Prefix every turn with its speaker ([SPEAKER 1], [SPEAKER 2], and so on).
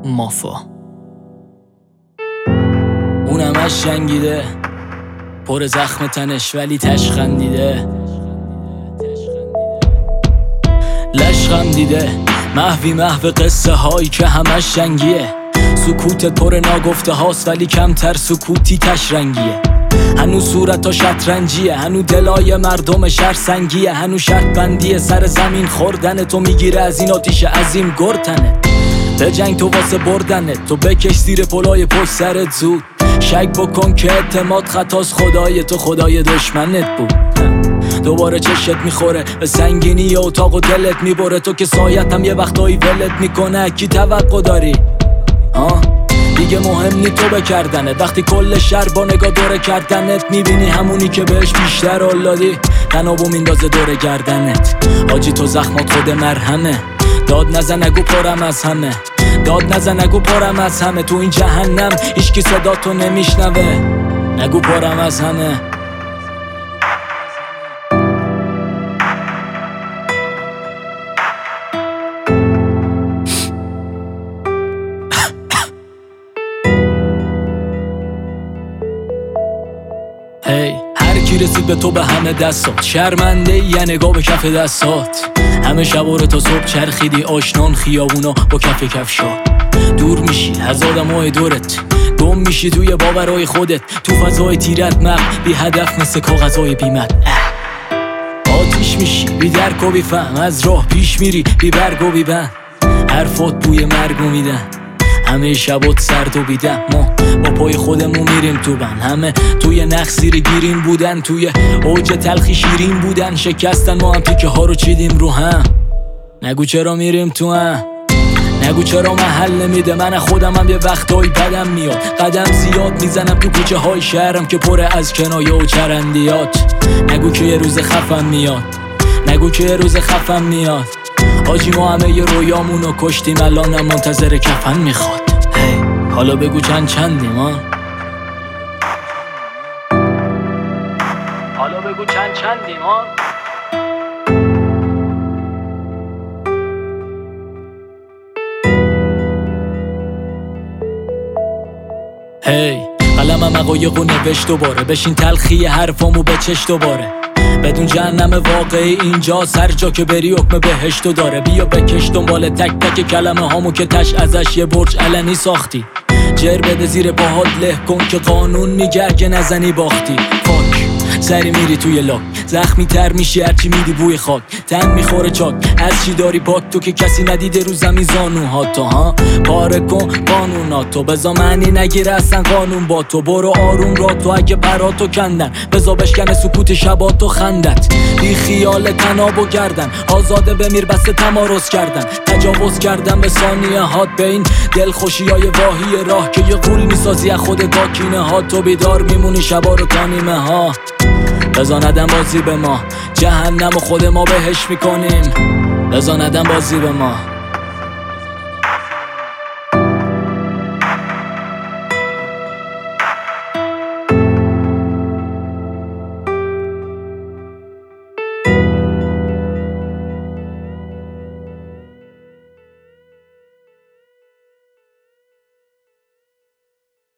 [SPEAKER 1] مافا اون همش جنگیده، پر زخم تنش ولی تش خندیده، لشخم دیده، محو قصه هایی که همش جنگیه. سکوتت پر ناگفته هاست ولی کمتر سکوتی تش رنگیه. هنو صورتا شطرنجیه، هنو دلای مردم شهر سنگیه، هنو شرط بندیه سر زمین خوردن تو میگیره از این آتیش عظیم گرتنه. به جنگ تو واسه بردنه، تو بکش زیر پلای پشت سرت زود. شک بکن که اعتماد خطاست، خدای تو خدای دشمنت بود. دوباره چشت میخوره به سنگینی اتاق و دلت میبره. تو که سایت هم یه وقتایی ولت میکنه، کی توقع داری؟ دیگه مهم نی تو بکردنه، وقتی کل شهر با نگاه دوره کردنت میبینی همونی که بهش بیشتر اولادی تنابو میندازه دوره گردنت. حاجی تو زخمات خود مرهمه، داد نزن نگو پرم از همه، داد نزن نگو پرم از همه. تو این جهنم هیچکی صدا تو نمیشنوه، نگو پرم از همه. هر کی رسید به تو به همه دستات شرمنده یه نگاه به کف دستات. همه شب رو تا صبح چرخیدی آشنان خیابونا با کف کفشات. دور میشی از آدمای دورت، گم میشی توی باورای خودت، تو فضای تیرت مغز بی هدف مثل کاغذای بیمت. آتیش میشی بی درک و بی فهم، از راه پیش میری بی برگ و بی بند. حرفات بوی مرگو میدن، همه شبات سرد و بیدم. ما با پای خودمون میریم تو بند، همه توی نخ زیر گیریم بودن، توی اوج تلخی شیرین بودن. شکستن ما هم تیکه ها رو چیدیم رو هم. نگو چرا میریم تو هم، نگو چرا محل نمیده. من خودم هم یه وقتایی بدم میاد، قدم زیاد میزنم تو کوچه های شهرم که پره از کنایه و چرندیات. نگو که یه روز خفم میاد، نگو که یه روز خفم میاد. حاجی ما همه یه رویامونو کشتیم، الانم منتظر کفن میخواد. حالا بگو چندیم ها، حالا بگو چندیم ها. قلمم عقایقو نوشت دوباره، بشین تلخی حرفامو بچش دوباره. بدون جهنم واقعی اینجا، هر جا که بری حکم بهشتو داره. بیا بکش دنبال تک تک کلمه هامو که تش ازش یه برج علنی ساختی. جر بده زیر پاهات له کن که قانون میگه اگه نزنی باختی. فاک سری میری توی لاک، زخمی تر میشی هرچی میدی بوی خاک. تن میخوره چاک از چی داری پاک، تو که کسی ندیده رو زمین زانوهات تو. پاره کن قانوناتو، بزا معنی نگیره اصلا قانون با تو. برو آروم را تو، اگه براتو کندن بزا بشکنه سکوت شباتو خندت. بی خیال تنابو گردن، آزاده بمیر بسته تمارز کردن. تجاوز کردن به ثانیه هات، به این دلخوشی های واهی راه که یه غول میسازی از خود داکینه ها. تو بیدار میمونی شبا رو تا نیمه ها. بزا ندن بازی به ما، جهنم و خود ما بهش میکنیم. بزا ندن بازی به ما.